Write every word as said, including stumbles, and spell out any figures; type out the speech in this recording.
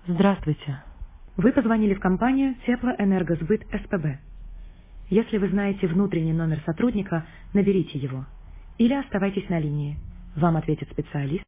Здравствуйте. Вы позвонили в компанию Теплоэнергосбыт СПБ. Если вы знаете внутренний номер сотрудника, наберите его. Или оставайтесь на линии. Вам ответит специалист,